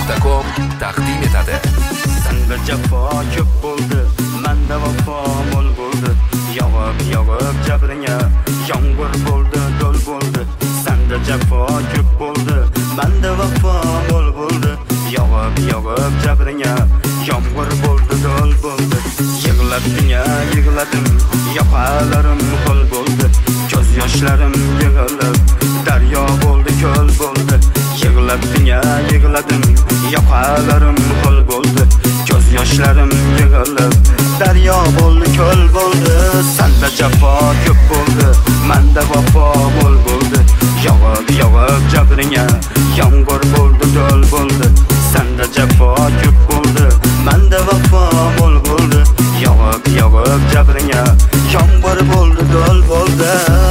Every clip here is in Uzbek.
Gmail.com taqdim etadi. Senda jafo ko'p bo'ldi, menda vafo mo'l bo'ldi. Yog'ib jabringa yomg'ir bo'ldi, do'l bo'ldi. Senda jafo ko'p bo'ldi, menda vafo mo'l bo'ldi. Yog'ib jabringa yomg'ir bo'ldi, do'l bo'ldi. Yig'ladim, yoqalarim qo'l bo'ldi. Ko'z yoshlarim yig'ilib, daryo bo'ldi, ko'l bo'ldi. Yig'ladim, yoqalarim qo'l bo'ldi. Ko'z yoshlarim yig'ilib, daryo bo'ldi, ko'l bo'ldi. Senda jafo ko'p bo'ldi, menda vafo mo'l bo'ldi. Yog'ib jabringa yomg'ir bo'ldi, do'l bo'ldi. Senda jafo ko'p bo'ldi, menda vafo mo'l bo'ldi. Yog'ib jabringa yomg'ir bo'ldi, do'l bo'ldi.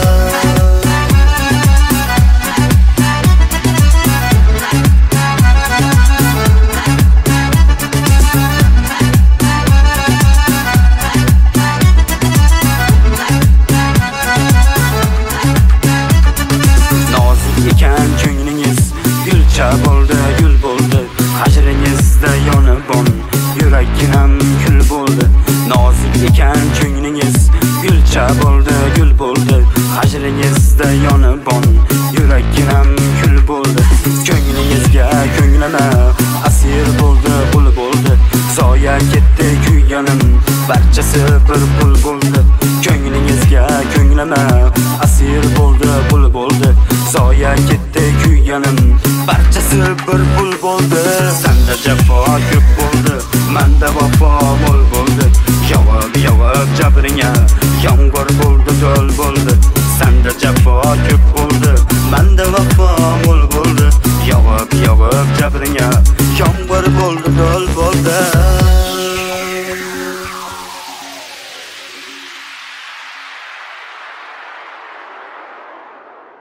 Gulcha bo'ldi, gul bo'ldi. Hajringizda yonibon, yuraginam kul bo'ldi. Nozik ekan ko'nglingiz, gulcha bo'ldi, gul bo'ldi. Hajringizda yonibon, yuraginam kul bo'ldi. Ko'nglingizga ko'nglima asir bo'ldi, qul bo'ldi. Zoya ketdi kuyganim, barchasi bir pul bo'ldi. Ko'nglingizga ko'nglima asir bo'ldi, qul bo'ldi. Zoya ketdi kuyganim, barchasi bir pul bo'ldi. Senda jafo ko'p bo'ldi, menda vafo